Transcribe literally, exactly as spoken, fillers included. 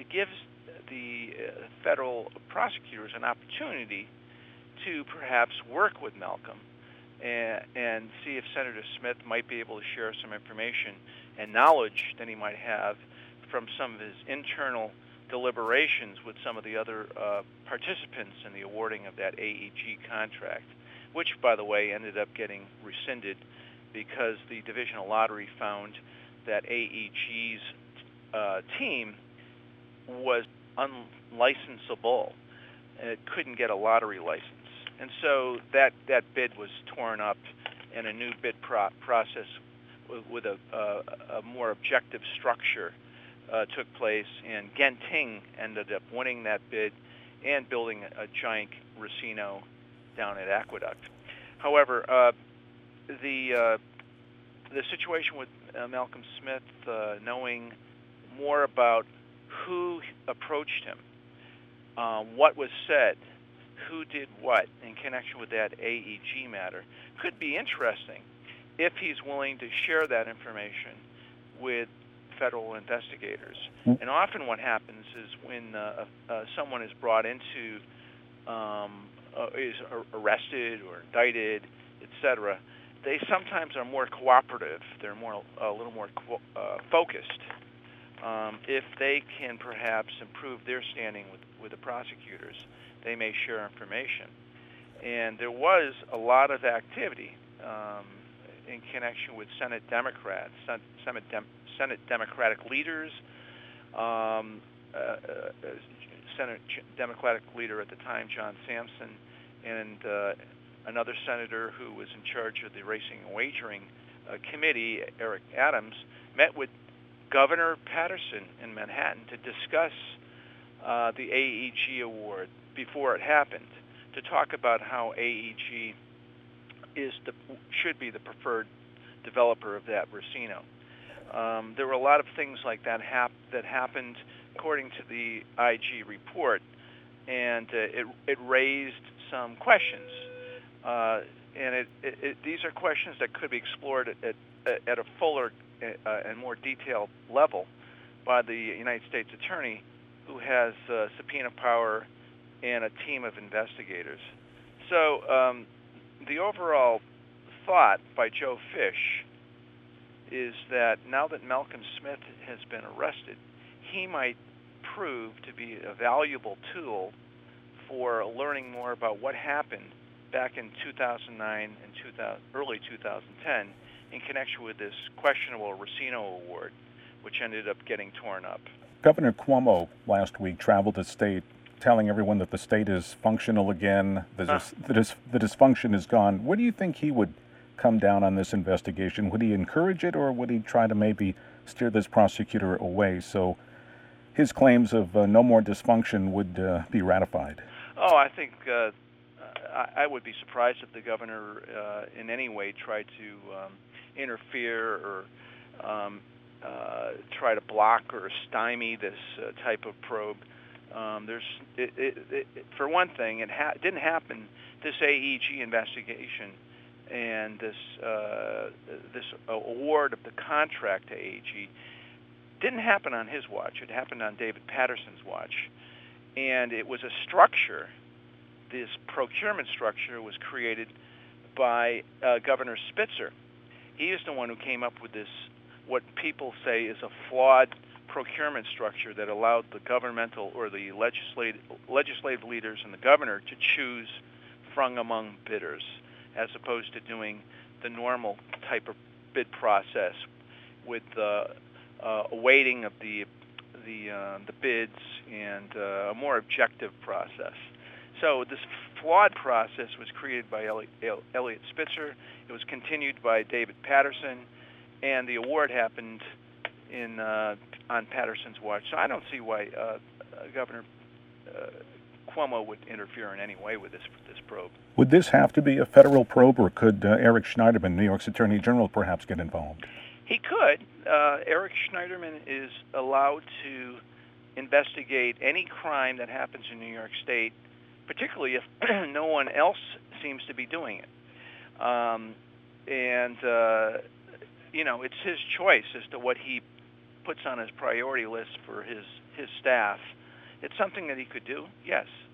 gives the uh, federal prosecutors an opportunity to perhaps work with Malcolm and, and see if Senator Smith might be able to share some information and knowledge that he might have from some of his internal deliberations with some of the other uh, participants in the awarding of that A E G contract, which, by the way, ended up getting rescinded because the Divisional Lottery found that A E G's uh, team was unlicensable. It couldn't get a lottery license. And so that, that bid was torn up, and a new bid pro- process with, with a, uh, a more objective structure uh, took place, and Genting ended up winning that bid and building a, a giant racino down at Aqueduct. However, uh, the uh, the situation with uh, Malcolm Smith, uh, knowing more about who approached him, uh, what was said, who did what in connection with that A E G matter, could be interesting if he's willing to share that information with federal investigators. And often what happens is when uh, uh, someone is brought into, um, uh, is arrested or indicted, et cetera, they sometimes are more cooperative. They're more a little more co- uh, focused. Um, if they can perhaps improve their standing with, with the prosecutors, they may share information. And there was a lot of activity um, in connection with Senate Democrats, Senate, Dem- Senate Democratic leaders, um, uh, uh, Senate Democratic leader at the time, John Sampson, and uh, another senator who was in charge of the Racing and Wagering uh, Committee, Eric Adams, met with Governor Patterson in Manhattan to discuss uh, the A E G award before it happened, to talk about how A E G is the, should be the preferred developer of that racino. Um, there were a lot of things like that hap- that happened according to the I G report, and uh, it, it raised some questions. Uh, and it, it, it, these are questions that could be explored at, at, at a fuller uh, and more detailed level by the United States Attorney, who has uh, subpoena power and a team of investigators. So um, the overall thought by Joe Fish is that now that Malcolm Smith has been arrested, he might prove to be a valuable tool for learning more about what happened back in two thousand nine and two thousand, early two thousand ten in connection with this questionable Racino award, which ended up getting torn up. Governor Cuomo last week traveled the state telling everyone that the state is functional again, the, Huh. dis- the, dis- the dysfunction is gone. What do you think he would come down on this investigation? Would he encourage it, or would he try to maybe steer this prosecutor away so his claims of uh, no more dysfunction would uh, be ratified? Oh, I think uh, I, I would be surprised if the governor uh, in any way tried to um, interfere or um, uh, try to block or stymie this uh, type of probe. Um, there's, it, it, it, for one thing, it ha- didn't happen. This A E G investigation and this uh, this award of the contract to A E G didn't happen on his watch. It happened on David Patterson's watch, and it was a structure. This procurement structure was created by uh, Governor Spitzer. He is the one who came up with this, what people say is a flawed procurement structure that allowed the governmental or the legislative legislative leaders and the governor to choose from among bidders, as opposed to doing the normal type of bid process with uh, uh, a weighting of the the uh, the bids and uh, a more objective process. So this flawed process was created by Eliot Spitzer. It was continued by David Patterson, and the award happened in uh, on Patterson's watch. So I don't see why uh, uh, Governor uh, Cuomo would interfere in any way with this this probe. Would this have to be a federal probe, or could uh, Eric Schneiderman, New York's Attorney General, perhaps get involved? He could. Uh, Eric Schneiderman is allowed to investigate any crime that happens in New York State, particularly if no one else seems to be doing it. Um, and, uh, you know, it's his choice as to what he puts on his priority list for his, his staff. It's something that he could do, yes.